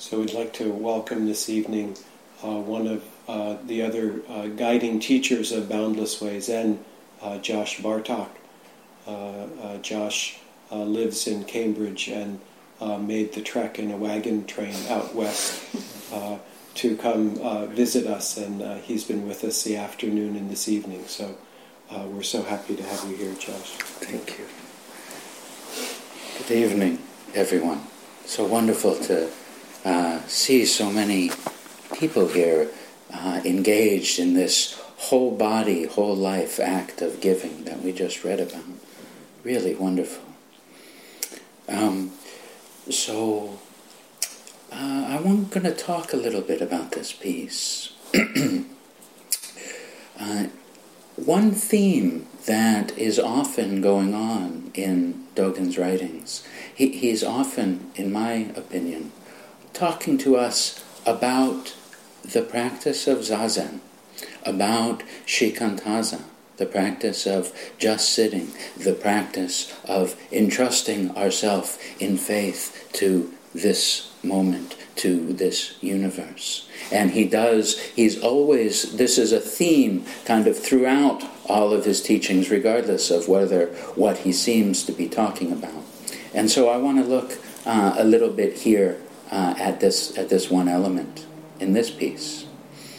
So we'd like to welcome this evening one of the other guiding teachers of Boundless Way Zen, Josh Bartok. Josh lives in Cambridge and made the trek in a wagon train out west to come visit us, and he's been with us the afternoon and this evening. So we're so happy to have you here, Josh. Thank you. Good evening, everyone. So wonderful to see so many people here engaged in this whole body, whole life act of giving that we just read about. Really wonderful. I'm going to talk a little bit about this piece. One theme that is often going on in Dogen's writings, he's often, in my opinion, talking to us about the practice of Zazen, about Shikantaza, the practice of just sitting, the practice of entrusting ourselves in faith to this moment, to this universe. And he's always, this is a theme kind of throughout all of his teachings, regardless of what he seems to be talking about. And so I want to look a little bit here at this one element in this piece.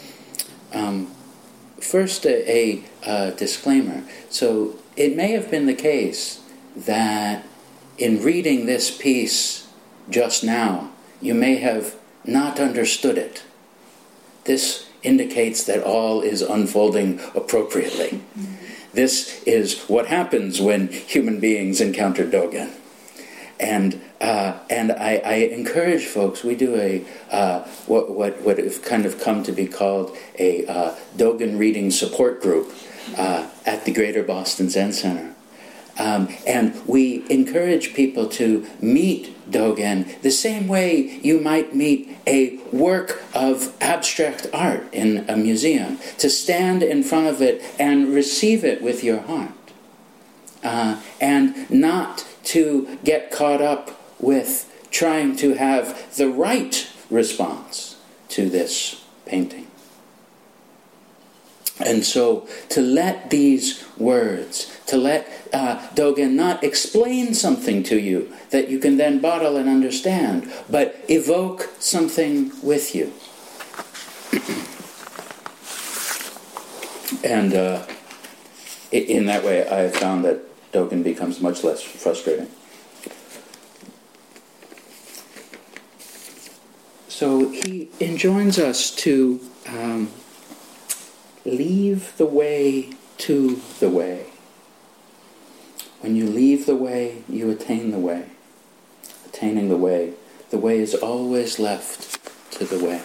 First, a disclaimer. So it may have been the case that in reading this piece just now, you may have not understood it. This indicates that all is unfolding appropriately. This is what happens when human beings encounter Dogen. And I encourage folks, we do what have kind of come to be called a Dogen reading support group at the Greater Boston Zen Center. And we encourage people to meet Dogen the same way you might meet a work of abstract art in a museum, to stand in front of it and receive it with your heart, and not to get caught up with trying to have the right response to this painting. And so to let these words, to let Dogen not explain something to you that you can then bottle and understand, but evoke something with you. And in that way, I have found that Dogen becomes much less frustrating. So he enjoins us to leave the way to the way. When you leave the way, you attain the way. Attaining the way is always left to the way.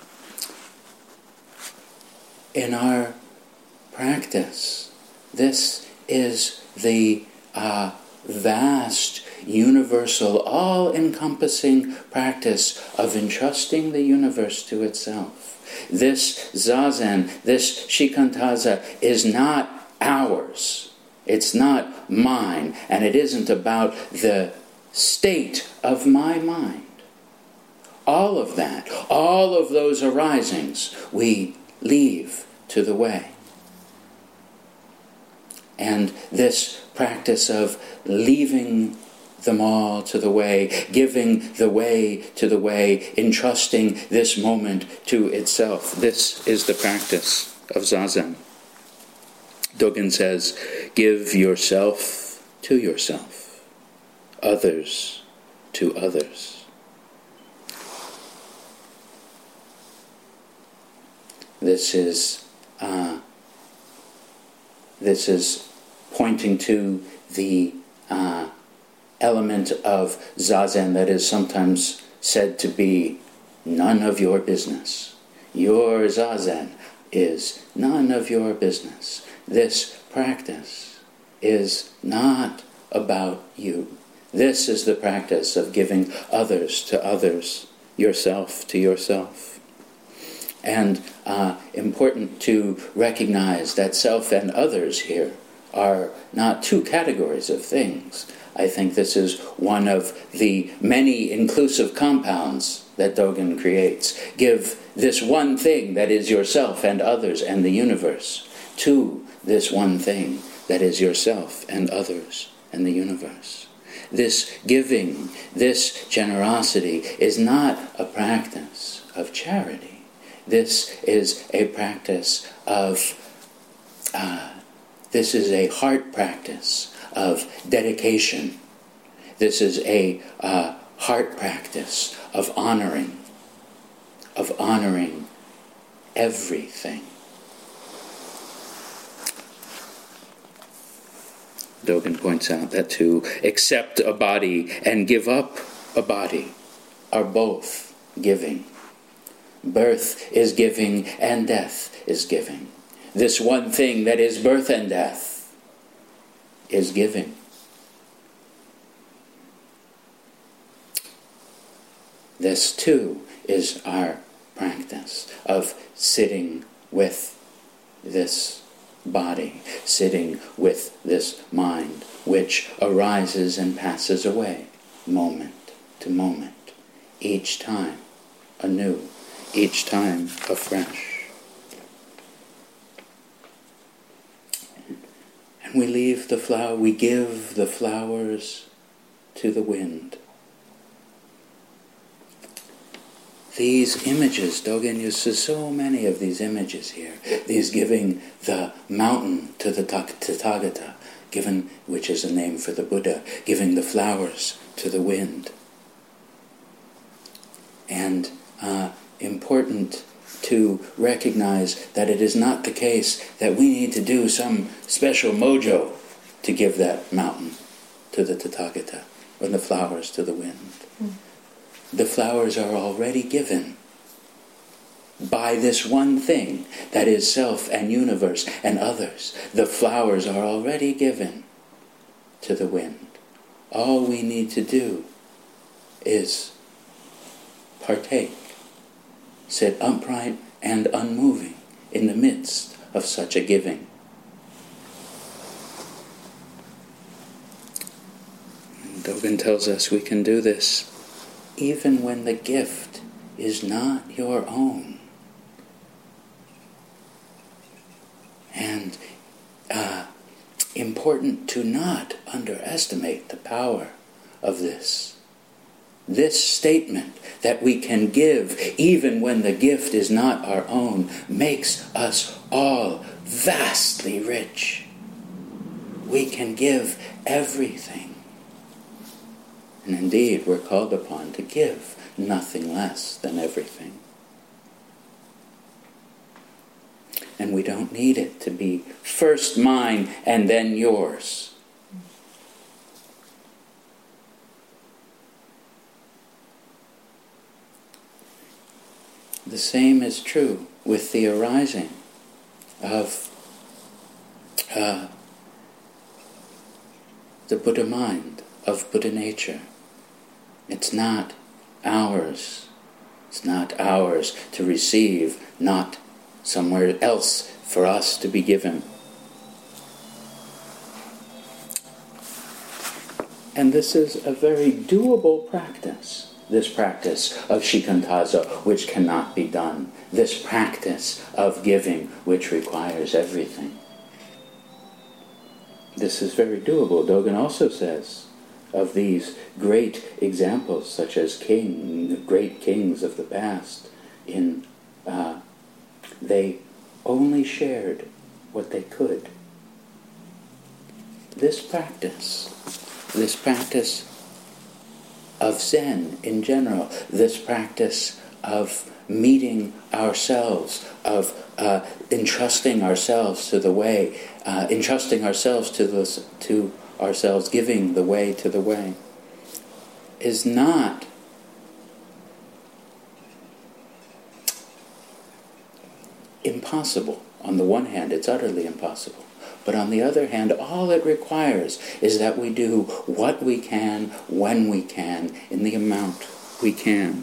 In our practice, this is the vast, universal, all-encompassing practice of entrusting the universe to itself. This Zazen, this Shikantaza is not ours. It's not mine, and it isn't about the state of my mind. All of that, all of those arisings, we leave to the way. And this practice of leaving them all to the way, giving the way to the way, entrusting this moment to itself. This is the practice of Zazen. Dogen says, give yourself to yourself, others to others. This is pointing to the element of Zazen that is sometimes said to be none of your business. Your Zazen is none of your business. This practice is not about you. This is the practice of giving others to others, yourself to yourself. And important to recognize that self and others here are not two categories of things. I think this is one of the many inclusive compounds that Dogen creates. Give this one thing that is yourself and others and the universe to this one thing that is yourself and others and the universe. This giving, this generosity is not a practice of charity. This is a practice of, this is a heart practice of dedication. This is a heart practice of honoring everything. Dogen points out that to accept a body and give up a body are both giving. Birth is giving and death is giving. This one thing that is birth and death is giving. This too is our practice of sitting with this body, sitting with this mind, which arises and passes away, moment to moment, each time anew, each time afresh. And we leave the flower, we give the flowers to the wind. These images, Dogen uses so many of these images here. These giving the mountain to the Tathagata, which is a name for the Buddha, giving the flowers to the wind. And important to recognize that it is not the case that we need to do some special mojo to give that mountain to the Tathagata, or the flowers to the wind. The flowers are already given by this one thing that is self and universe and others. The flowers are already given to the wind. All we need to do is partake, sit upright and unmoving in the midst of such a giving. And Dogen tells us we can do this even when the gift is not your own. And important to not underestimate the power of this. This statement that we can give even when the gift is not our own makes us all vastly rich. We can give everything. And indeed, we're called upon to give nothing less than everything. And we don't need it to be first mine and then yours. The same is true with the arising of the Buddha mind, of Buddha nature. It's not ours. It's not ours to receive, not somewhere else for us to be given. And this is a very doable practice, this practice of shikantaza, which cannot be done, this practice of giving, which requires everything. This is very doable. Dogen also says of these great examples, such as great kings of the past, they only shared what they could. This practice of Zen in general, this practice of meeting ourselves, of entrusting ourselves to the way, entrusting ourselves to ourselves, giving the way to the way, is not impossible. On the one hand, it's utterly impossible. But on the other hand, all it requires is that we do what we can, when we can, in the amount we can.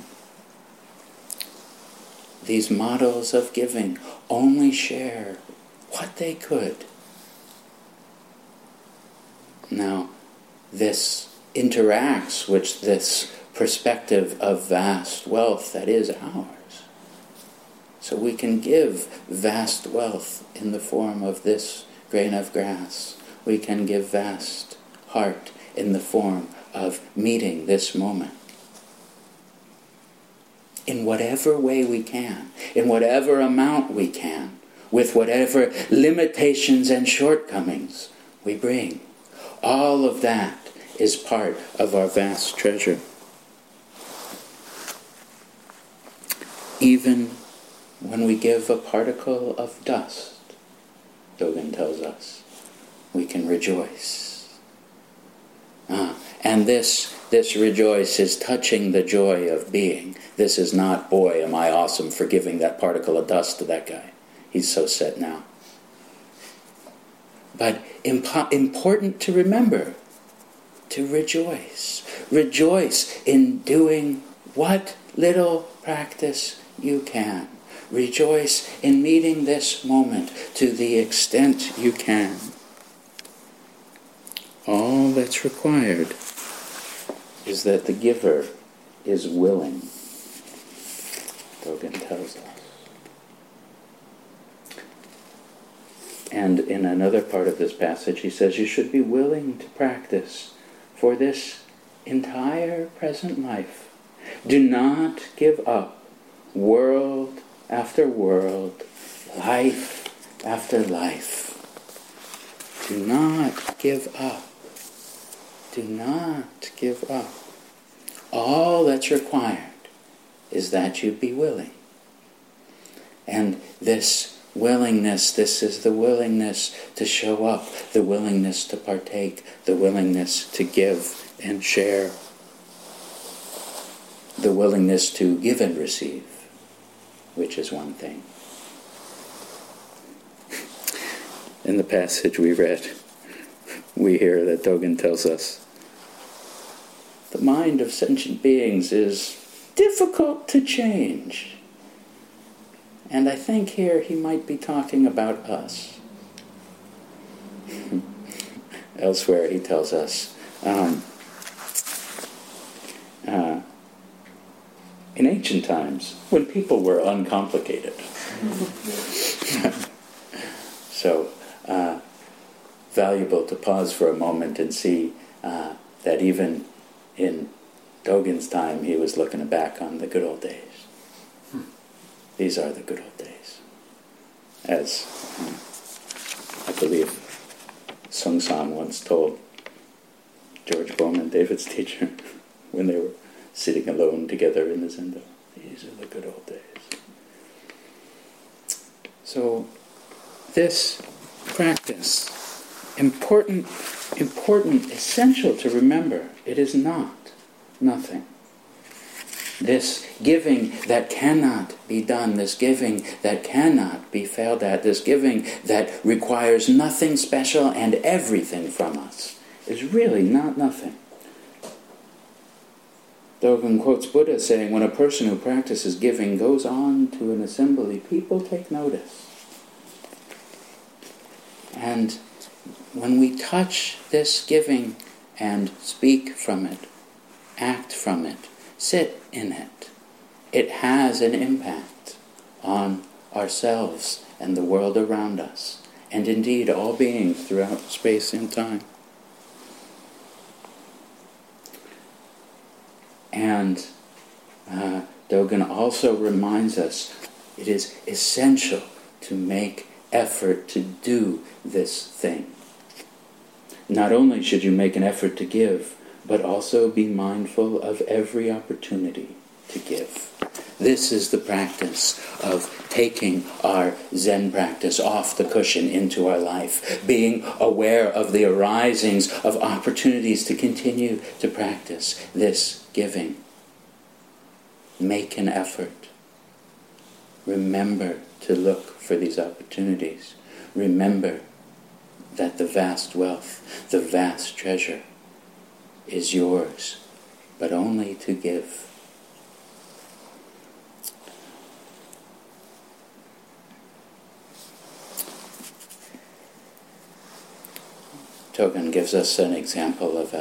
These models of giving only share what they could. Now, this interacts with this perspective of vast wealth that is ours. So we can give vast wealth in the form of this grain of grass. We can give vast heart in the form of meeting this moment. In whatever way we can, in whatever amount we can, with whatever limitations and shortcomings we bring. All of that is part of our vast treasure. Even when we give a particle of dust, Dogen tells us, we can rejoice. And this rejoice is touching the joy of being. This is not, boy, am I awesome for giving that particle of dust to that guy. He's so set now. But important to remember, to rejoice. Rejoice in doing what little practice you can. Rejoice in meeting this moment to the extent you can. All that's required is that the giver is willing, Dogen tells us. And in another part of this passage, he says, you should be willing to practice for this entire present life. Do not give up world after world, life after life. Do not give up. Do not give up. All that's required is that you be willing. And this willingness, this is the willingness to show up, the willingness to partake, the willingness to give and share, the willingness to give and receive, which is one thing. In the passage we read, we hear that Dogen tells us, the mind of sentient beings is difficult to change. And I think here he might be talking about us. Elsewhere he tells us, in ancient times, when people were uncomplicated. So, valuable to pause for a moment and see that even in Dogen's time, he was looking back on the good old days. These are the good old days. As I believe Sung San once told George Bowman, David's teacher, when they were sitting alone together in the Zendo. These are the good old days. So, this practice, important, essential to remember, it is not nothing. This giving that cannot be done, this giving that cannot be failed at, this giving that requires nothing special and everything from us, is really not nothing. Dogen quotes Buddha saying, when a person who practices giving goes on to an assembly, people take notice. And when we touch this giving and speak from it, act from it, sit in it, it has an impact on ourselves and the world around us, and indeed all beings throughout space and time. And Dogen also reminds us it is essential to make effort to do this thing. Not only should you make an effort to give, but also be mindful of every opportunity to give. This is the practice of taking our Zen practice off the cushion into our life, being aware of the arisings of opportunities to continue to practice this giving. Make an effort. Remember to look for these opportunities. Remember that the vast wealth, the vast treasure, is yours, but only to give. Dogen gives us an example of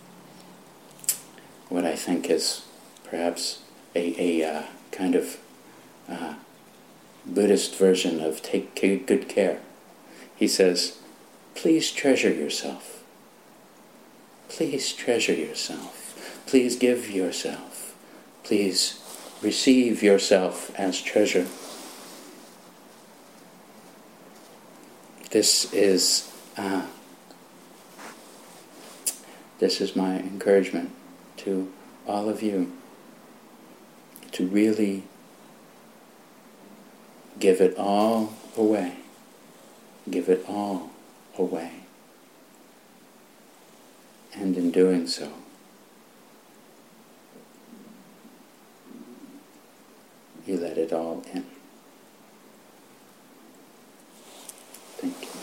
what I think is perhaps a kind of Buddhist version of take good care. He says, please treasure yourself. Please treasure yourself. Please give yourself. Please receive yourself as treasure. This is my encouragement to all of you, to really give it all away. Give it all away. And in doing so, you let it all in. Thank you.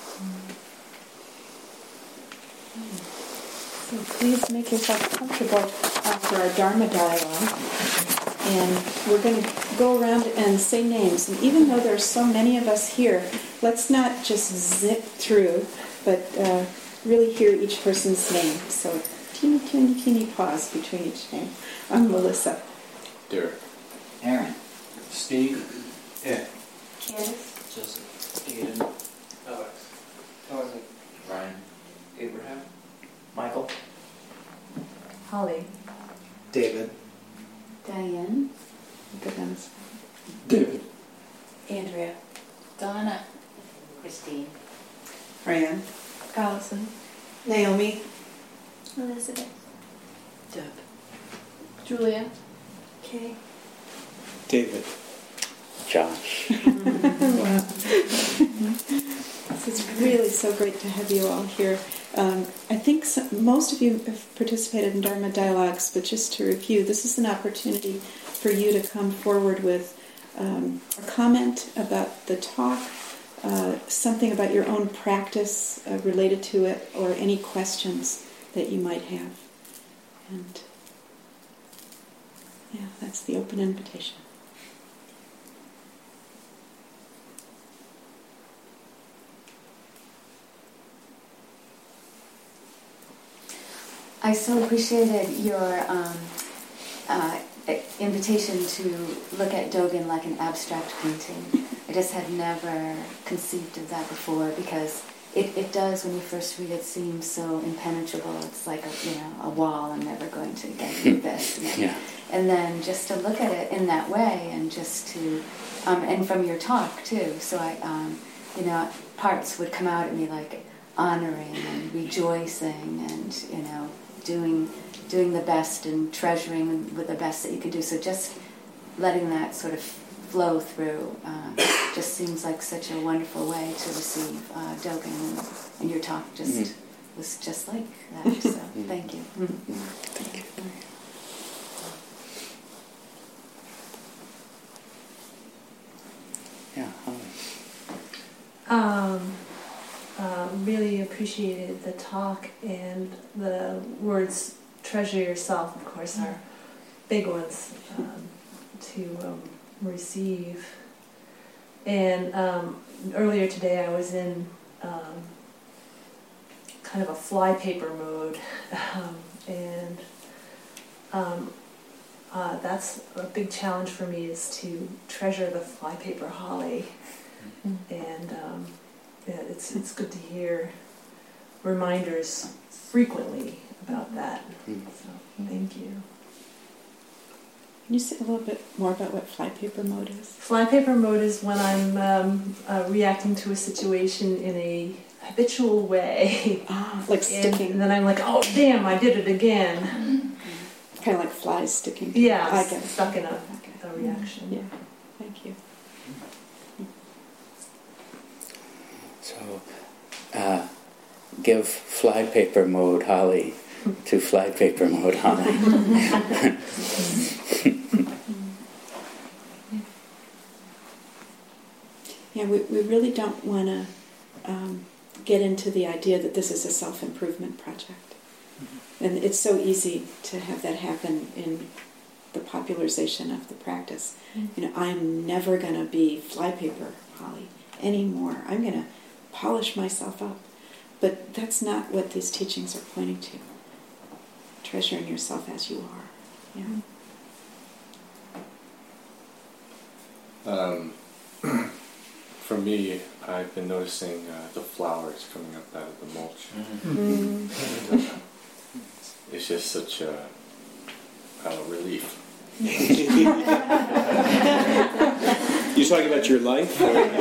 So please make yourself comfortable after our Dharma dialogue. And we're going to go around and say names. And even though there's so many of us here, let's not just zip through, but really hear each person's name. So teeny pause between each name. I'm Melissa. Derek. Aaron. Steve. Ed. Candace. Joseph. Aiden. Alex. Tony. Ryan. Abraham. Michael. Holly. David. Diane. Good ones. David. Andrea. Donna. Christine. Fran. Allison. Naomi. Elizabeth. Deb. Julia. Kay. David. Josh. Wow. It's really so great to have you all here. I think most of you have participated in Dharma Dialogues, but just to review, this is an opportunity for you to come forward with a comment about the talk, something about your own practice related to it, or any questions that you might have. And yeah, that's the open invitation. I so appreciated your invitation to look at Dogen like an abstract painting. I just had never conceived of that before, because it does, when you first read it, seem so impenetrable. It's like a wall. I'm never going to get through this. Yeah. And then just to look at it in that way, and just to, and from your talk too. So parts would come out at me like honoring and rejoicing, and doing the best and treasuring with the best that you could do. So just letting that sort of flow through just seems like such a wonderful way to receive Dogen, and your talk just was just like that. So thank you. Thank you. Yeah, Holly. Really appreciated the talk, and the words treasure yourself, of course, are big ones to receive. And earlier today I was in kind of a flypaper mode, and that's a big challenge for me, is to treasure the flypaper holly. And it's good to hear reminders frequently about that. So thank you. Can you say a little bit more about what flypaper mode is? Flypaper mode is when I'm reacting to a situation in a habitual way. Like sticking. And then I'm like, oh damn, I did it again. Kind of like flies sticking. Yeah, I get it. stuck in a reaction. Yeah, thank you. So, give flypaper mode Holly to flypaper mode Holly. Yeah, we really don't want to get into the idea that this is a self-improvement project. And it's so easy to have that happen in the popularization of the practice. I'm never going to be flypaper Holly anymore. I'm going to polish myself up. But that's not what these teachings are pointing to. Treasuring yourself as you are. Yeah. For me, I've been noticing the flowers coming up out of the mulch. Mm. And, it's just such a relief. You talking about your life?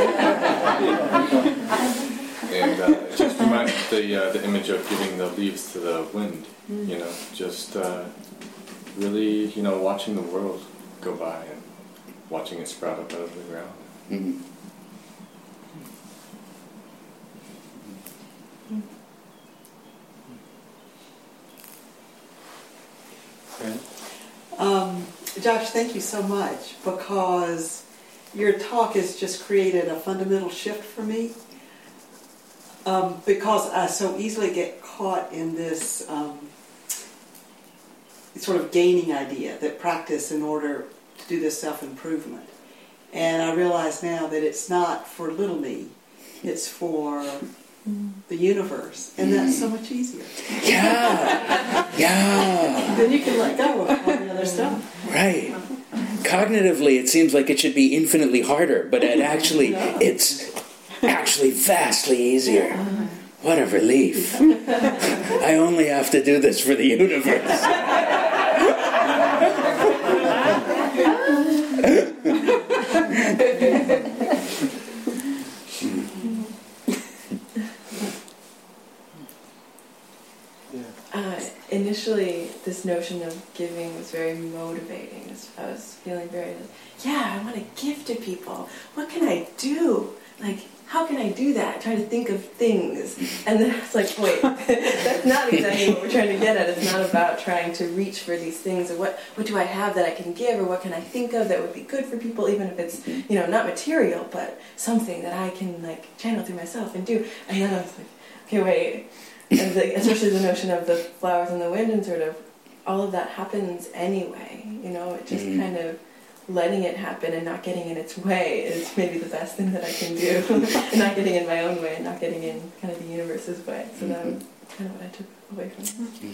And it just reminds the image of giving the leaves to the wind. You know, just really, watching the world go by and watching it sprout up out of the ground. Mm-hmm. Josh, thank you so much, because your talk has just created a fundamental shift for me, because I so easily get caught in this sort of gaining idea that practice in order to do this self-improvement. And I realize now that it's not for little me, it's for the universe, and that's so much easier. Yeah. Then you can let go of all the other stuff. Right. Cognitively, it seems like it should be infinitely harder, but it's actually vastly easier. What a relief. I only have to do this for the universe. Initially, this notion of giving was very motivating. I was feeling very, I want to give to people. What can I do? Like, how can I do that? Trying to think of things. And then I was like, wait, that's not exactly what we're trying to get at. It's not about trying to reach for these things, or what do I have that I can give, or what can I think of that would be good for people, even if it's, not material, but something that I can, channel through myself and do. And then I was like, okay, wait. And especially the notion of the flowers in the wind, and sort of all of that happens anyway. It just kind of letting it happen and not getting in its way is maybe the best thing that I can do. And not getting in my own way and not getting in kind of the universe's way. So that was kind of what I took away from it.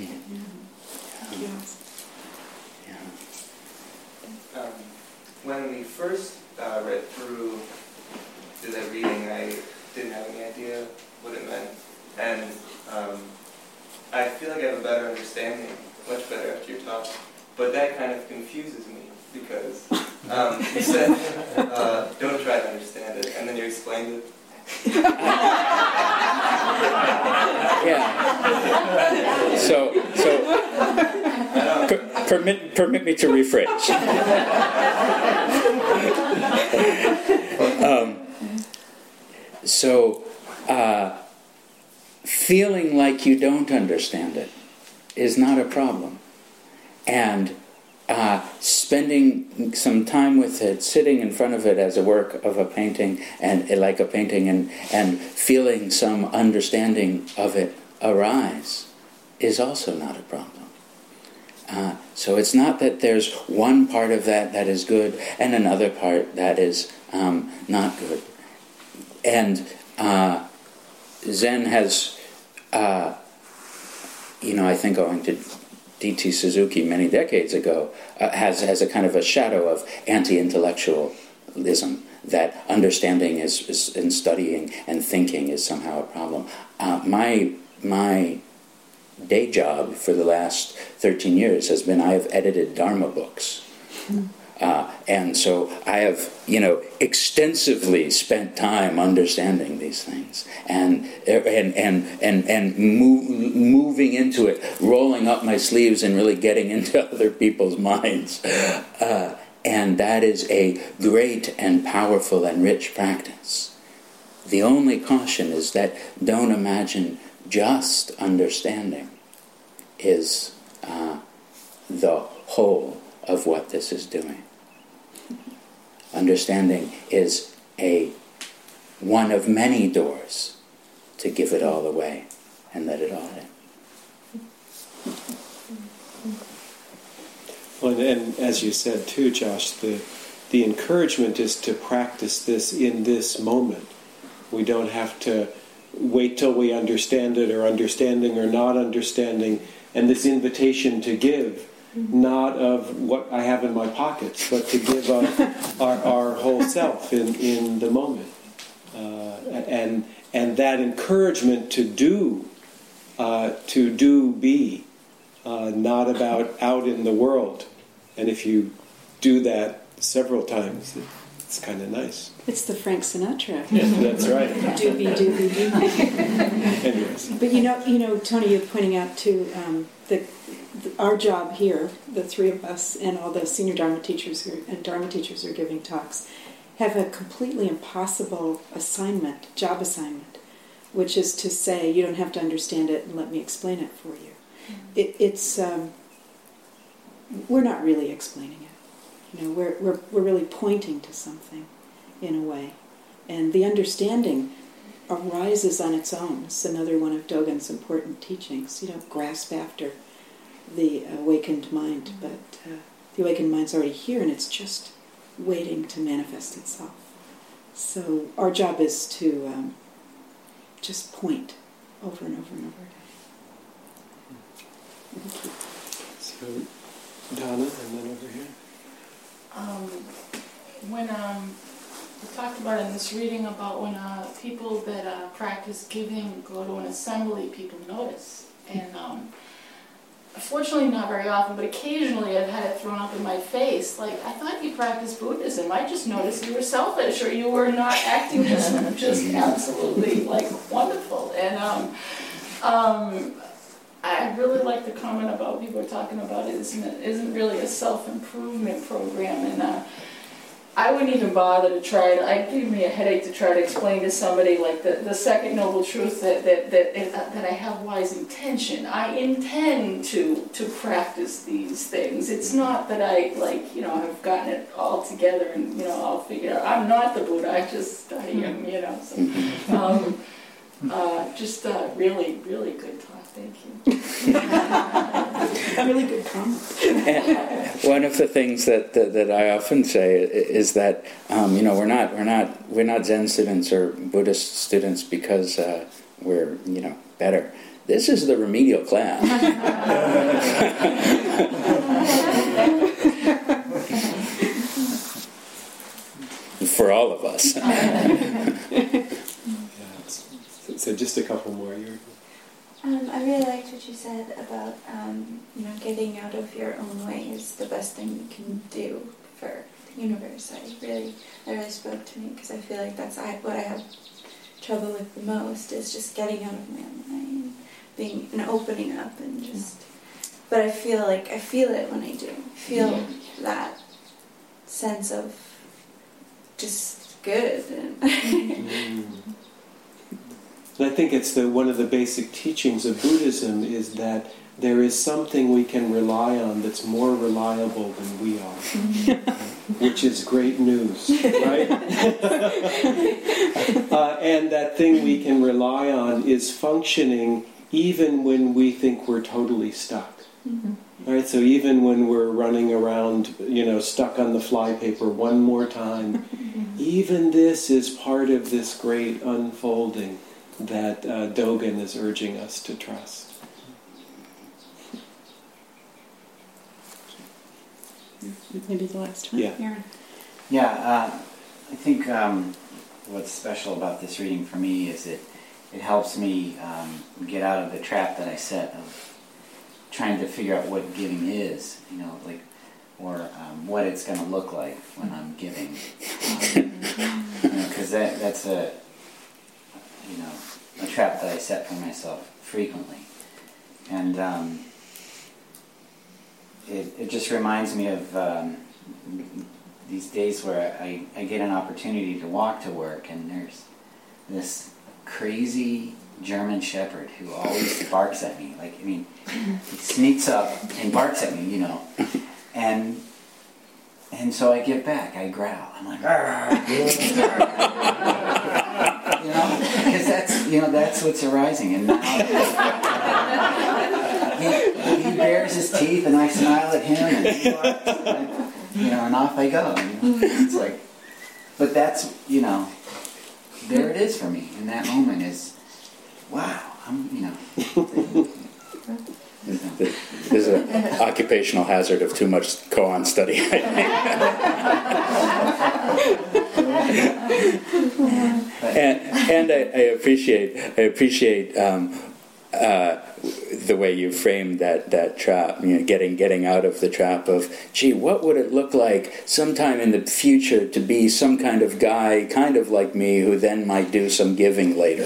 When we first read through that reading, I didn't have any idea what it meant. And I feel like I have a better understanding, much better after your talk. But that kind of confuses me, because you said, don't try to understand it, and then you explained it. Yeah. So permit me to rephrase. Feeling like you don't understand it is not a problem. And spending some time with it, sitting in front of it as a work of a painting, and feeling some understanding of it arise is also not a problem. So it's not that there's one part of that is good and another part that is not good. And Zen has, I think going to D.T. Suzuki many decades ago, has a kind of a shadow of anti-intellectualism, that understanding is in studying and thinking is somehow a problem. My day job for the last 13 years has been I have edited Dharma books. And so I have, extensively spent time understanding these things and moving into it, rolling up my sleeves and really getting into other people's minds. And that is a great and powerful and rich practice. The only caution is that don't imagine just understanding is the whole of what this is doing. Understanding is one of many doors to give it all away and let it all in. Well, and as you said too, Josh, the encouragement is to practice this in this moment. We don't have to wait till we understand it, or understanding or not understanding, and this invitation to give, not of what I have in my pockets, but to give of our whole self in the moment. And that encouragement to do be, not about out in the world. And if you do that several times, it's kind of nice. It's the Frank Sinatra. Yeah, that's right. Doobie, doobie, doobie. Anyways. But you know, Tony, you're pointing out too, our job here, the three of us and all the senior Dharma teachers and Dharma teachers who are giving talks, have a completely impossible job assignment, which is to say, you don't have to understand it and let me explain it for you. We're not really explaining it. We're really pointing to something in a way, and the understanding arises on its own. It's another one of Dogen's important teachings. You don't grasp after the awakened mind, but the awakened mind's already here, and it's just waiting to manifest itself. So our job is to just point over and over and over again. So Donna, and then over here. When we talked about in this reading about when people that practice giving go to an assembly, people notice. And fortunately not very often, but occasionally I've had it thrown up in my face, like, I thought you practiced Buddhism. I just noticed you were selfish, or you were not acting just absolutely, like, wonderful. And I really like the comment about people are talking about it isn't really a self-improvement program, and I wouldn't even bother to try it. It gave me a headache to try to explain to somebody like the second noble truth that I have wise intention. I intend to practice these things. It's not that I have gotten it all together and I'll figure it out. I'm not the Buddha. I just am. So really, really good talk. Thank you. A really good comment. One of the things that I often say is that we're not Zen students or Buddhist students because we're better. This is the remedial class. For all of us. So just a couple more. I really liked what you said about getting out of your own way is the best thing you can do for the universe. That really spoke to me, because I feel like that's what I have trouble with the most, is just getting out of my own way and being and opening up and just. But I feel it when I do. I feel that sense of just good. And I think it's one of the basic teachings of Buddhism is that there is something we can rely on that's more reliable than we are, which is great news, right? And that thing we can rely on is functioning even when we think we're totally stuck. All right, so even when we're running around, stuck on the flypaper one more time, even this is part of this great unfolding that Dogen is urging us to trust. Maybe the last one. Yeah. Yeah, I think what's special about this reading for me is it helps me get out of the trap that I set of trying to figure out what giving is, or what it's going to look like when I'm giving. Because that's a trap that I set for myself frequently. And it just reminds me of these days where I get an opportunity to walk to work, and there's this crazy German Shepherd who always barks at me. He sneaks up and barks at me, and so I get back, I growl. I'm like, because that's what's arising. And now he bares his teeth, and I smile at him, and he barks, and off I go. It's like, but that's, there it is for me in that moment. Is wow, There's an occupational hazard of too much koan study. and I appreciate the way you framed that trap. Getting out of the trap of, gee, what would it look like sometime in the future to be some kind of guy, kind of like me, who then might do some giving later.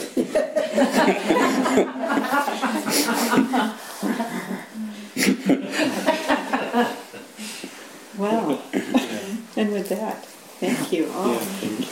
Well, and with that, thank you all. Yeah, thank you.